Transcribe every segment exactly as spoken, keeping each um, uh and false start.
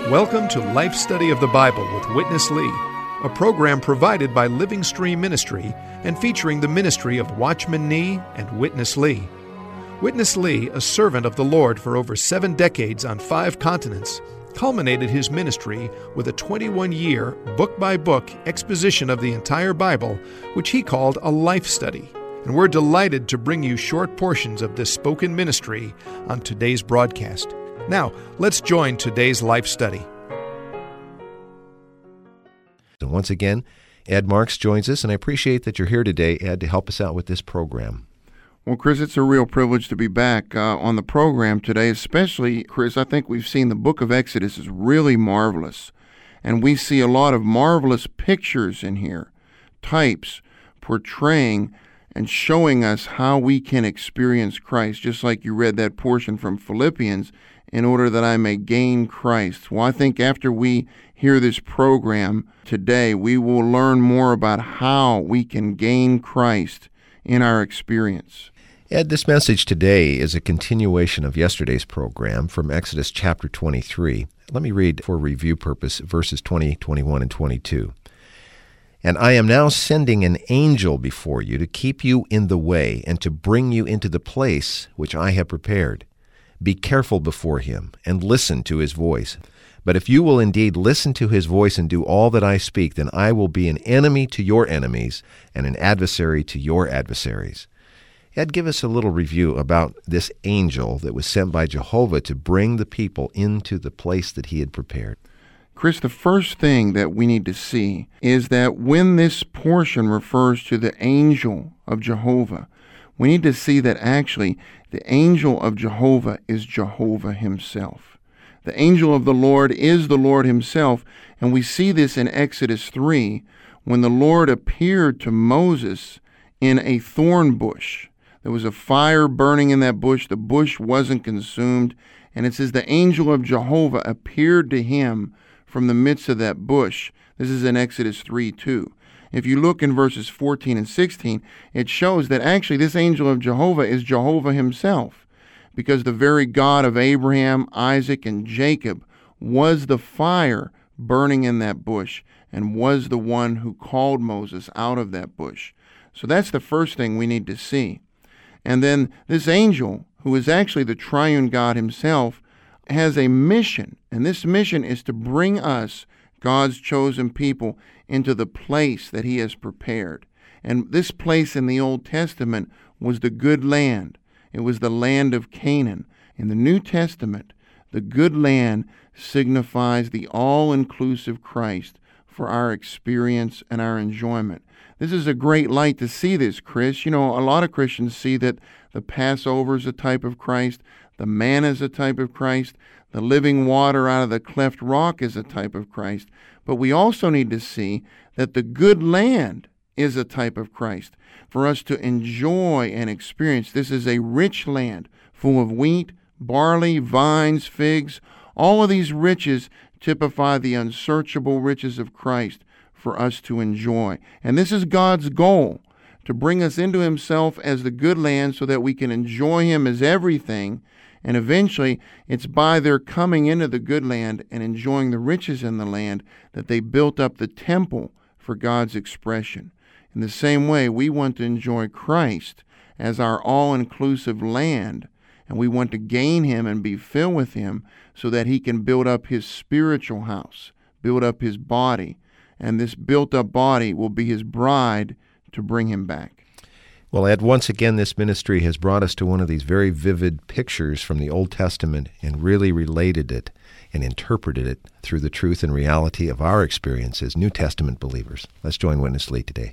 Welcome to Life Study of the Bible with Witness Lee, a program provided by Living Stream Ministry and featuring the ministry of Watchman Nee and Witness Lee. Witness Lee, a servant of the Lord for over seven decades on five continents, culminated his ministry with a twenty-one-year, book-by-book exposition of the entire Bible, which he called a life study. And we're delighted to bring you short portions of this spoken ministry on today's broadcast. Now, let's join today's life study. And once again, Ed Marks joins us, and I appreciate that you're here today, Ed, to help us out with this program. Well, Chris, it's a real privilege to be back uh, on the program today, especially, Chris, I think we've seen the book of Exodus is really marvelous, and we see a lot of marvelous pictures in here, types, portraying and showing us how we can experience Christ, just like you read that portion from Philippians, in order that I may gain Christ. Well, I think after we hear this program today, we will learn more about how we can gain Christ in our experience. Ed, this message today is a continuation of yesterday's program from Exodus chapter twenty-three. Let me read for review purpose verses twenty, twenty-one, and twenty-two. And I am now sending an angel before you to keep you in the way and to bring you into the place which I have prepared. Be careful before him and listen to his voice. But if you will indeed listen to his voice and do all that I speak, then I will be an enemy to your enemies and an adversary to your adversaries. Ed, give us a little review about this angel that was sent by Jehovah to bring the people into the place that he had prepared. Chris, the first thing that we need to see is that when this portion refers to the angel of Jehovah, we need to see that actually the angel of Jehovah is Jehovah himself. The angel of the Lord is the Lord himself, and we see this in Exodus three when the Lord appeared to Moses in a thorn bush. There was a fire burning in that bush. The bush wasn't consumed, and it says the angel of Jehovah appeared to him from the midst of that bush. This is in Exodus three two. If you look in verses fourteen and sixteen, it shows that actually this angel of Jehovah is Jehovah himself, because the very God of Abraham, Isaac, and Jacob was the fire burning in that bush and was the one who called Moses out of that bush. So that's the first thing we need to see. And then this angel, who is actually the triune God himself, has a mission, and this mission is to bring us, God's chosen people, into the place that he has prepared. And this place in the Old Testament was the good land. It was the land of Canaan. In the New Testament, the good land signifies the all-inclusive Christ for our experience and our enjoyment. This is a great light to see this, Chris. You know, a lot of Christians see that the Passover is a type of Christ, the manna is a type of Christ, the living water out of the cleft rock is a type of Christ. But we also need to see that the good land is a type of Christ for us to enjoy and experience. This is a rich land full of wheat, barley, vines, figs. All of these riches typify the unsearchable riches of Christ for us to enjoy. And this is God's goal, to bring us into himself as the good land so that we can enjoy him as everything. And eventually, it's by their coming into the good land and enjoying the riches in the land that they built up the temple for God's expression. In the same way, we want to enjoy Christ as our all-inclusive land, and we want to gain him and be filled with him so that he can build up his spiritual house, build up his body, and this built-up body will be his bride to bring him back. Well, Ed, once again, this ministry has brought us to one of these very vivid pictures from the Old Testament and really related it and interpreted it through the truth and reality of our experience as New Testament believers. Let's join Witness Lee today.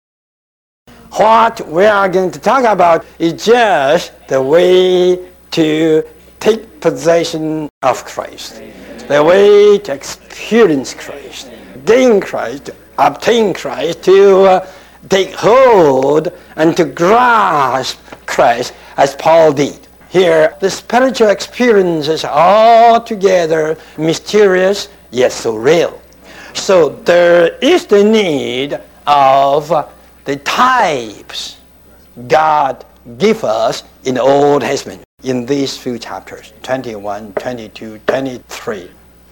What we are going to talk about is just the way to take possession of Christ, the way to experience Christ, gain Christ, obtain Christ, to uh, take hold and to grasp Christ as Paul did. Here, the spiritual experience is altogether mysterious, yet so real. So there is the need of the types God gave us in the Old Testament in these few chapters, twenty-one, twenty-two, twenty-three.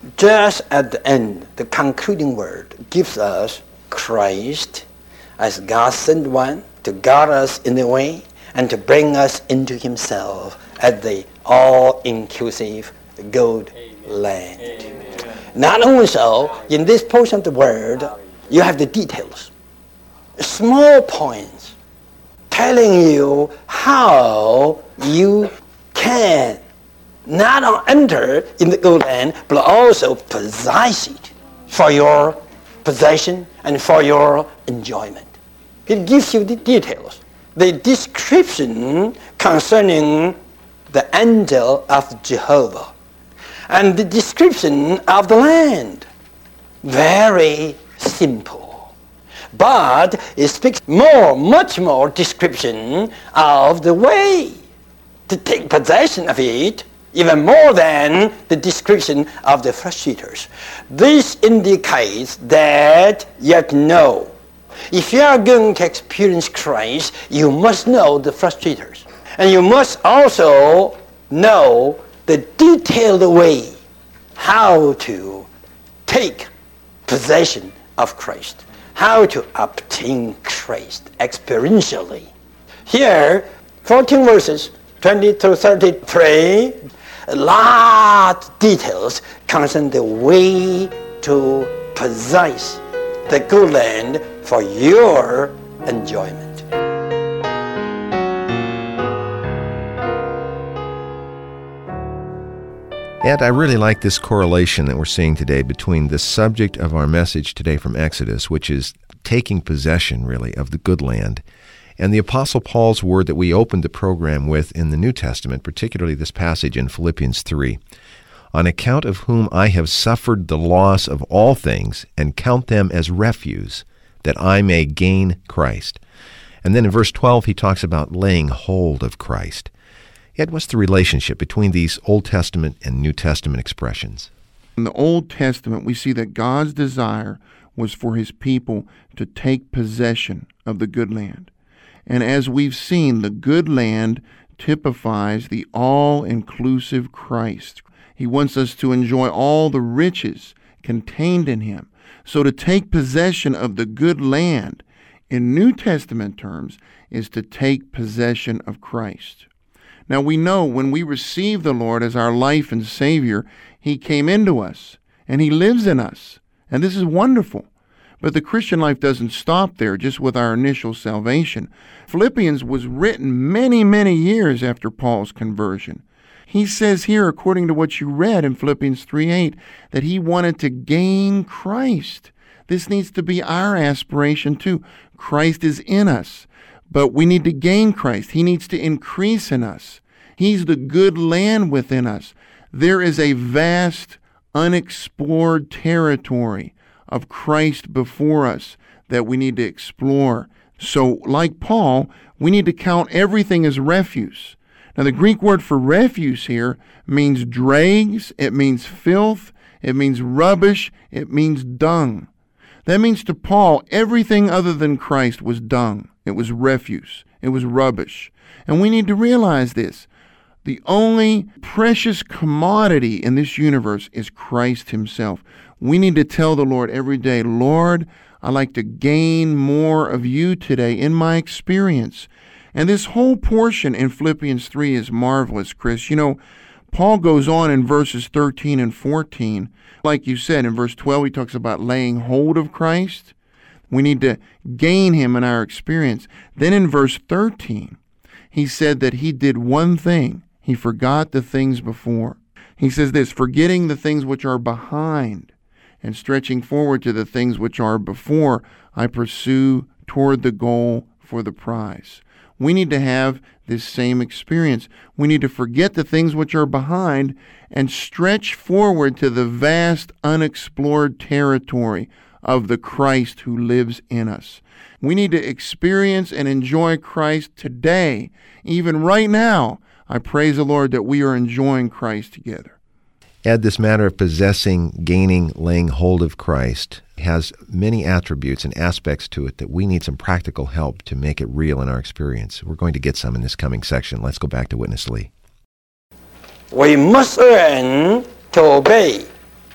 just at the end, the concluding word gives us Christ as God's sent one to guide us in the way and to bring us into himself as the all-inclusive good land. Amen. Not only so, in this portion of the word, you have the details, small points, telling you how you can not only enter in the good land, but also possess it for your possession and for your enjoyment. It gives you the details, the description concerning the angel of Jehovah, and the description of the land. Very simple. But it speaks more, much more description of the way to take possession of it, even more than the description of the frustratiors. This indicates that you have to know. If you are going to experience Christ, you must know the frustrators. And you must also know the detailed way how to take possession of Christ, how to obtain Christ experientially. Here, fourteen verses, twenty to thirty-three, a lot of details concern the way to possess the good land for your enjoyment. And I really like this correlation that we're seeing today between the subject of our message today from Exodus, which is taking possession, really, of the good land, and the Apostle Paul's word that we opened the program with in the New Testament, particularly this passage in Philippians three. On account of whom I have suffered the loss of all things, and count them as refuse, that I may gain Christ. And then in verse twelve, he talks about laying hold of Christ. Yet what's the relationship between these Old Testament and New Testament expressions? In the Old Testament, we see that God's desire was for his people to take possession of the good land. And as we've seen, the good land typifies the all-inclusive Christ. He wants us to enjoy all the riches contained in him. So to take possession of the good land, in New Testament terms, is to take possession of Christ. Now we know when we receive the Lord as our life and Savior, he came into us, and he lives in us. And this is wonderful. But the Christian life doesn't stop there just with our initial salvation. Philippians was written many, many years after Paul's conversion. He says here, according to what you read in Philippians three eight, that he wanted to gain Christ. This needs to be our aspiration too. Christ is in us, but we need to gain Christ. He needs to increase in us. He's the good land within us. There is a vast, unexplored territory of Christ before us that we need to explore. So, like Paul, we need to count everything as refuse. Now, the Greek word for refuse here means dregs, it means filth, it means rubbish, it means dung. That means to Paul, everything other than Christ was dung. It was refuse. It was rubbish. And we need to realize this. The only precious commodity in this universe is Christ himself. We need to tell the Lord every day, Lord, I'd like to gain more of you today in my experience. And this whole portion in Philippians three is marvelous, Chris. You know, Paul goes on in verses thirteen and fourteen. Like you said, in verse twelve, he talks about laying hold of Christ. We need to gain him in our experience. Then in verse thirteen, he said that he did one thing. He forgot the things before. He says this, forgetting the things which are behind and stretching forward to the things which are before, I pursue toward the goal for the prize. We need to have this same experience. We need to forget the things which are behind and stretch forward to the vast, unexplored territory of the Christ who lives in us. We need to experience and enjoy Christ today. Even right now, I praise the Lord that we are enjoying Christ together. Ed, this matter of possessing, gaining, laying hold of Christ has many attributes and aspects to it that we need some practical help to make it real in our experience. We're going to get some in this coming section. Let's go back to Witness Lee. We must learn to obey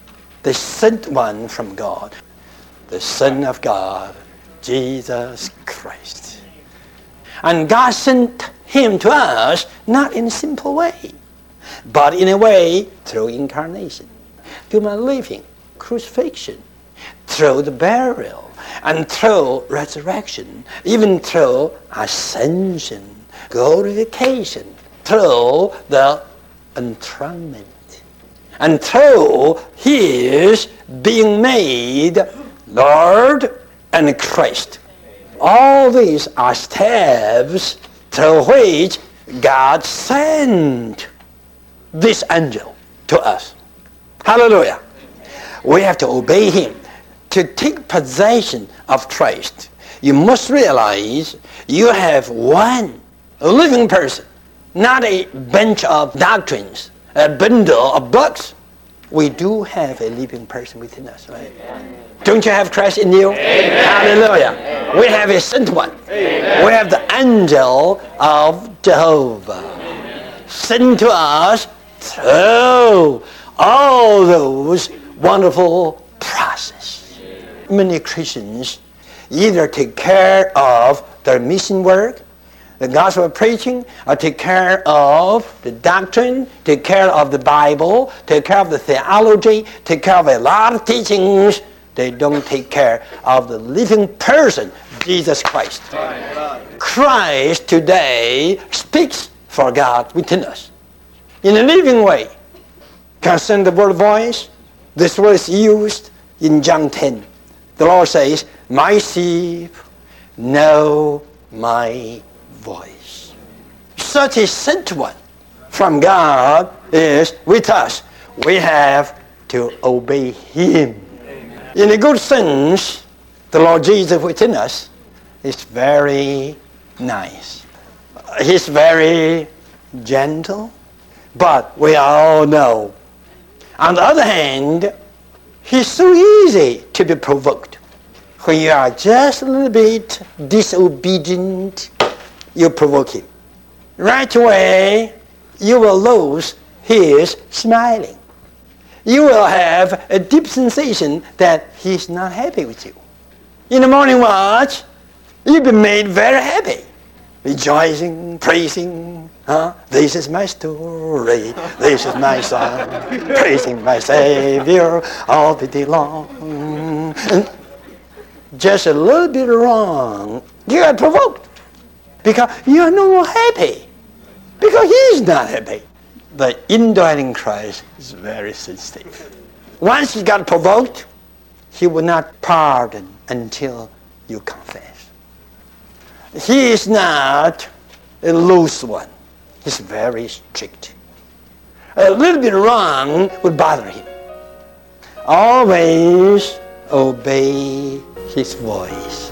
the sent one from God, the Son of God, Jesus Christ. And God sent him to us not in a simple way, but in a way through incarnation, human living, crucifixion, through the burial, and through resurrection, even through ascension, glorification, through the enthronement, and through his being made Lord and Christ. All these are steps through which God sent this angel to us. Hallelujah. We have to obey him to take possession of Christ. You must realize you have one living person, not a bunch of doctrines, a bundle of books. We do have a living person within us, right? Amen. Don't you have Christ in you? Amen. Hallelujah. Amen. We have a sent one. Amen. We have the angel of Jehovah. Amen. Sent to us through all those wonderful processes. Amen. Many Christians either take care of their mission work, the gospel preaching, or take care of the doctrine, take care of the Bible, take care of the theology, take care of a lot of teachings. They don't take care of the living person, Jesus Christ. Christ today speaks for God within us in a living way. Concerning the word voice, this word is used in John ten. The Lord says, "My sheep know my voice." Such a sent one from God is with us. We have to obey him. Amen. In a good sense, the Lord Jesus within us is very nice. He's very gentle, but we all know. On the other hand, he's so easy to be provoked. When you are just a little bit disobedient, you provoke him. Right away, you will lose his smiling. You will have a deep sensation that he's not happy with you. In the morning watch, you'll be made very happy, rejoicing, praising. Huh? This is my story. This is my song, praising my Savior all the day long. And just a little bit wrong, you are provoked because you are no more happy. Because he is not happy. The indwelling Christ is very sensitive. Once he got provoked, he will not pardon until you confess. He is not a loose one. He's very strict. A little bit wrong would bother him. Always obey his voice.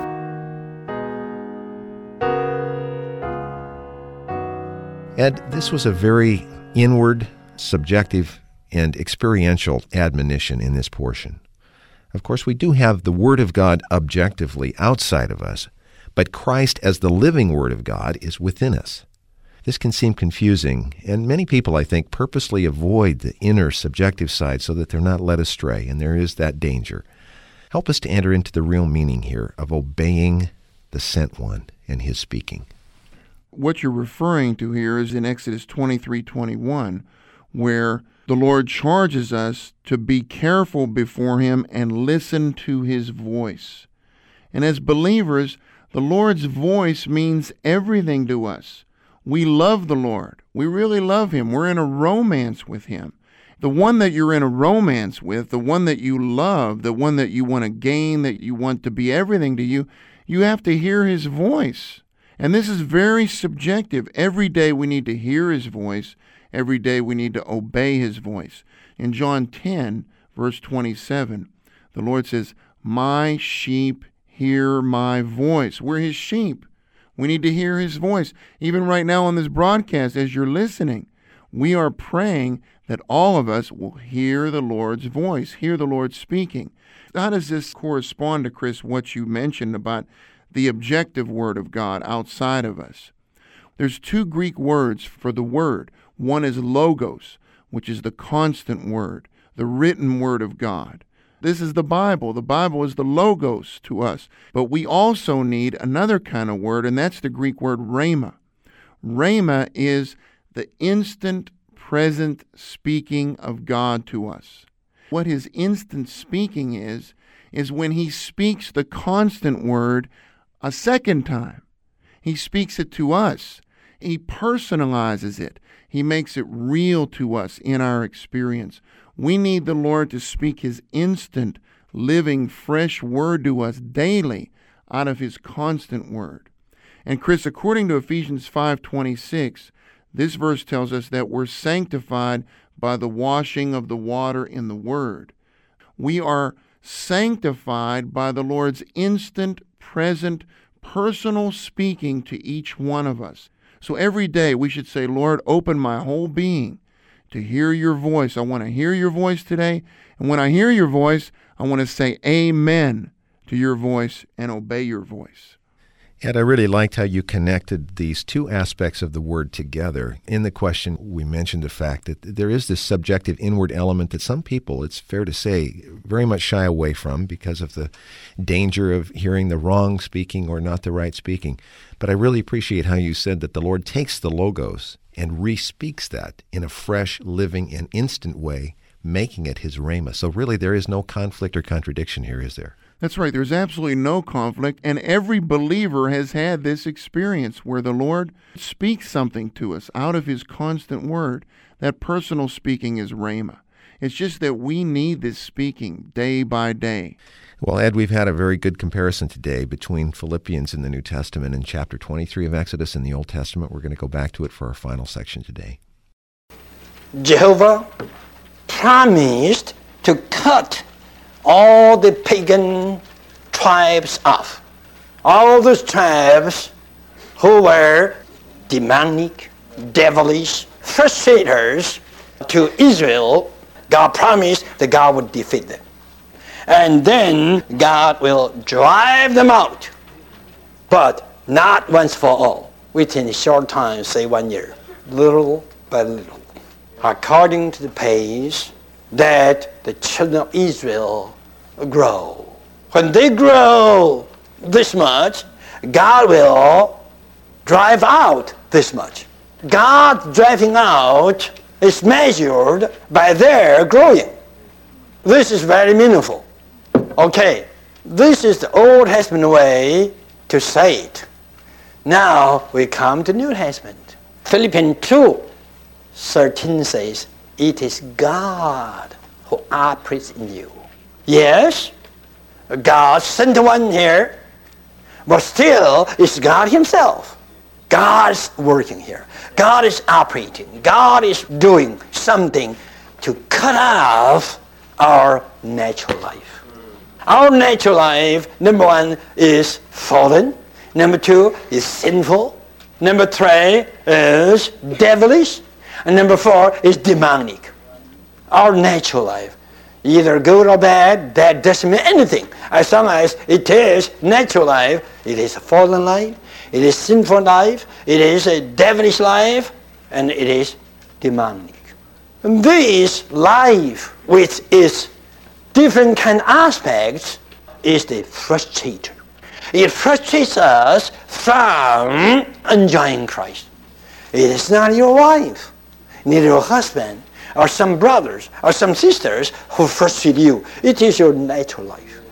Ed, this was a very inward, subjective, and experiential admonition in this portion. Of course, we do have the Word of God objectively outside of us, but Christ as the living Word of God is within us. This can seem confusing, and many people, I think, purposely avoid the inner subjective side so that they're not led astray, and there is that danger. Help us to enter into the real meaning here of obeying the sent one and his speaking. What you're referring to here is in Exodus twenty-three twenty-one, where the Lord charges us to be careful before him and listen to his voice. And as believers, the Lord's voice means everything to us. We love the Lord. We really love him. We're in a romance with him. The one that you're in a romance with, the one that you love, the one that you want to gain, that you want to be everything to you, you have to hear his voice. And this is very subjective. Every day we need to hear his voice. Every day we need to obey his voice. In John ten, verse twenty-seven, the Lord says, "My sheep hear my voice." We're his sheep. We need to hear his voice. Even right now on this broadcast, as you're listening, we are praying that all of us will hear the Lord's voice, hear the Lord speaking. How does this correspond to, Chris, what you mentioned about the objective word of God outside of us? There's two Greek words for the word. One is logos, which is the constant word, the written Word of God. This is the Bible. The Bible is the logos to us. But we also need another kind of word, and that's the Greek word rhema. Rhema is the instant, present speaking of God to us. What his instant speaking is, is when he speaks the constant word a second time. He speaks it to us. He personalizes it. He makes it real to us in our experience. We need the Lord to speak his instant, living, fresh word to us daily out of his constant word. And Chris, according to Ephesians five twenty-six, this verse tells us that we're sanctified by the washing of the water in the word. We are sanctified by the Lord's instant, present, personal speaking to each one of us. So every day we should say, Lord, open my whole being to hear your voice. I want to hear your voice today. And when I hear your voice, I want to say amen to your voice and obey your voice. Ed, I really liked how you connected these two aspects of the word together. In the question, we mentioned the fact that there is this subjective inward element that some people, it's fair to say, very much shy away from because of the danger of hearing the wrong speaking or not the right speaking. But I really appreciate how you said that the Lord takes the logos and re-speaks that in a fresh, living, and instant way, making it his rhema. So really there is no conflict or contradiction here, is there? That's right. There's absolutely no conflict, and every believer has had this experience where the Lord speaks something to us out of his constant word. That personal speaking is rhema. It's just that we need this speaking day by day. Well, Ed, we've had a very good comparison today between Philippians in the New Testament and chapter twenty-three of Exodus in the Old Testament. We're going to go back to it for our final section today. Jehovah promised to cut all the pagan tribes off. All those tribes who were demonic, devilish, frustrators to Israel, God promised that God would defeat them. And then God will drive them out. But not once for all. Within a short time, say one year. Little by little. According to the pace that the children of Israel grow. When they grow this much, God will drive out this much. God driving out is measured by their growing. This is very meaningful. Okay, this is the Old Testament way to say it. Now we come to New Testament. Philippians two thirteen says, it is God who operates in you. Yes, God sent one here, but still it's God himself. God's working here. God is operating. God is doing something to cut off our natural life. Our natural life, number one, is fallen. Number two is sinful. Number three is devilish. And number four is demonic. Our natural life, either good or bad, that doesn't mean anything. As long as it is natural life, it is a fallen life, it is sinful life, it is a devilish life, and it is demonic. And this life, which is different kind of aspects, is the frustrator. It frustrates us from enjoying Christ. It is not your wife, neither your husband, or some brothers, or some sisters who frustrate you. It is your natural life.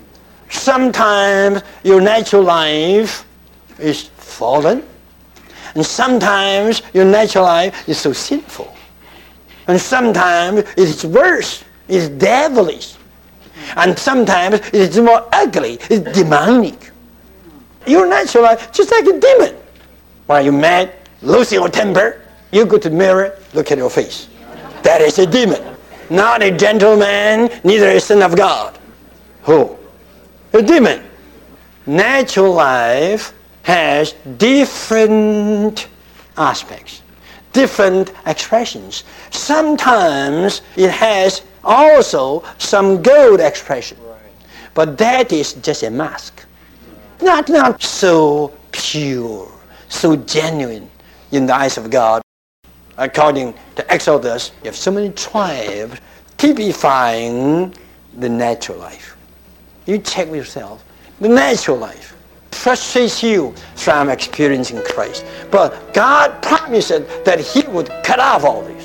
Sometimes your natural life is fallen, and sometimes your natural life is so sinful. And sometimes it is worse, it is devilish. And sometimes it is more ugly, it's demonic. Your natural life just like a demon. When you're mad, losing your temper, you go to the mirror, look at your face. That is a demon. Not a gentleman, neither a son of God. Who? A demon. Natural life has different aspects, different expressions. Sometimes it has also some good expression. But that is just a mask. Not, not so pure, so genuine in the eyes of God. According to Exodus, you have so many tribes typifying the natural life. You check yourself. The natural life frustrates you from experiencing Christ. But God promised that He would cut off all this.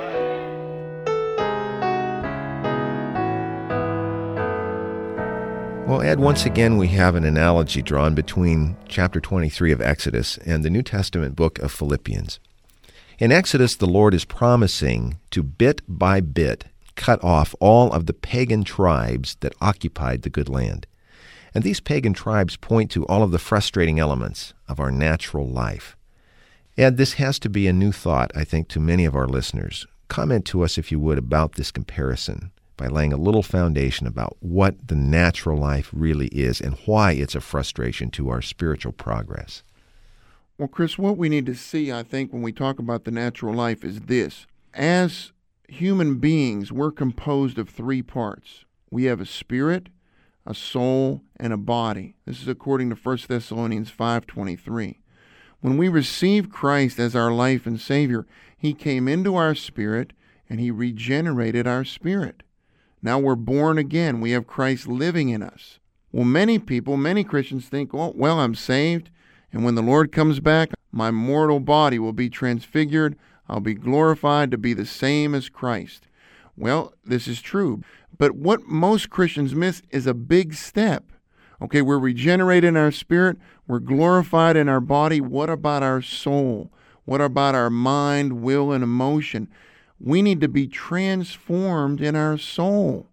Well, Ed, once again we have an analogy drawn between chapter twenty-three of Exodus and the New Testament book of Philippians. In Exodus, the Lord is promising to bit by bit cut off all of the pagan tribes that occupied the good land. And these pagan tribes point to all of the frustrating elements of our natural life. Ed, this has to be a new thought, I think, to many of our listeners. Comment to us, if you would, about this comparison by laying a little foundation about what the natural life really is and why it's a frustration to our spiritual progress. Well, Chris, what we need to see, I think, when we talk about the natural life is this. As human beings, we're composed of three parts. We have a spirit, a soul, and a body. This is according to First Thessalonians five twenty-three. When we receive Christ as our life and Savior, He came into our spirit and He regenerated our spirit. Now we're born again. We have Christ living in us. Well, many people, many Christians think, oh, well, I'm saved, and when the Lord comes back, my mortal body will be transfigured. I'll be glorified to be the same as Christ. Well, this is true. But what most Christians miss is a big step. Okay, we're regenerated in our spirit. We're glorified in our body. What about our soul? What about our mind, will, and emotion? We need to be transformed in our soul.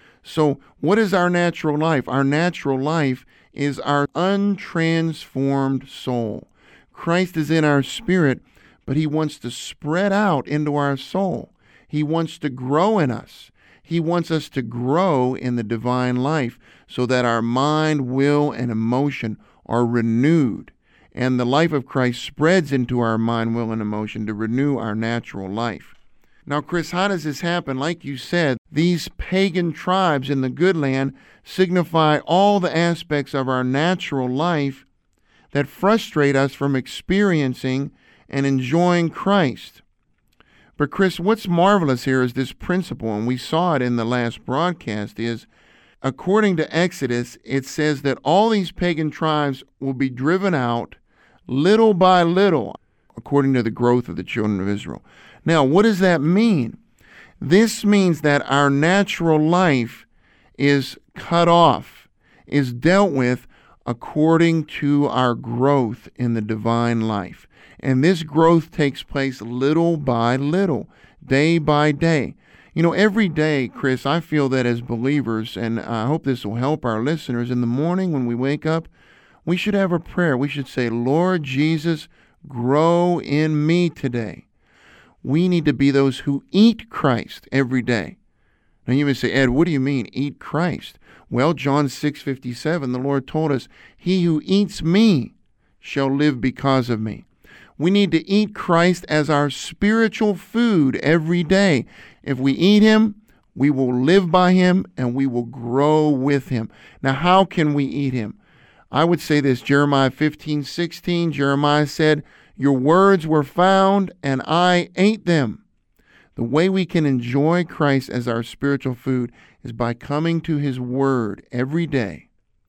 So what is our natural life? Our natural life is our untransformed soul. Christ is in our spirit, but He wants to spread out into our soul. He wants to grow in us. He wants us to grow in the divine life so that our mind, will, and emotion are renewed. And the life of Christ spreads into our mind, will, and emotion to renew our natural life. Now, Chris, how does this happen? Like you said, these pagan tribes in the good land signify all the aspects of our natural life that frustrate us from experiencing and enjoying Christ. But Chris, what's marvelous here is this principle, and we saw it in the last broadcast, is according to Exodus, it says that all these pagan tribes will be driven out little by little, according to the growth of the children of Israel. Now, what does that mean? This means that our natural life is cut off, is dealt with according to our growth in the divine life. And this growth takes place little by little, day by day. You know, every day, Chris, I feel that as believers, and I hope this will help our listeners, in the morning when we wake up, we should have a prayer. We should say, Lord Jesus, grow in me today. We need to be those who eat Christ every day. Now you may say, Ed, what do you mean, eat Christ? Well, John six fifty-seven, the Lord told us, he who eats me shall live because of me. We need to eat Christ as our spiritual food every day. If we eat Him, we will live by Him and we will grow with Him. Now, how can we eat Him? I would say this, Jeremiah fifteen sixteen, Jeremiah said, your words were found and I ate them. The way we can enjoy Christ as our spiritual food is by coming to His Word every day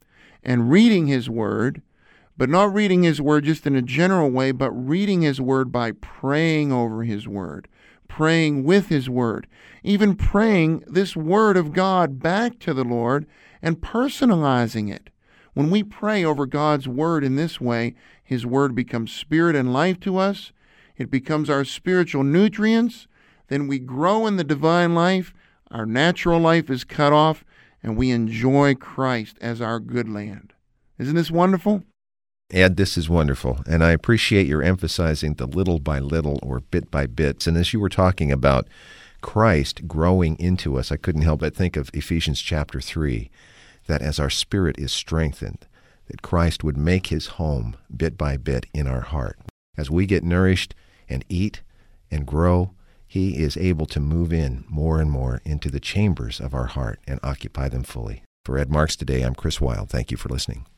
and reading His Word, but not reading His Word just in a general way, but reading His Word by praying over His Word, praying with His Word, even praying this Word of God back to the Lord and personalizing it. When we pray over God's Word in this way, His Word becomes spirit and life to us. It becomes our spiritual nutrients. Then we grow in the divine life. Our natural life is cut off, and we enjoy Christ as our good land. Isn't this wonderful? Ed, this is wonderful, and I appreciate your emphasizing the little by little or bit by bits. And as you were talking about Christ growing into us, I couldn't help but think of Ephesians chapter three, that as our spirit is strengthened, that Christ would make His home bit by bit in our heart. As we get nourished and eat and grow, He is able to move in more and more into the chambers of our heart and occupy them fully. For Ed Marks Today, I'm Chris Wilde. Thank you for listening.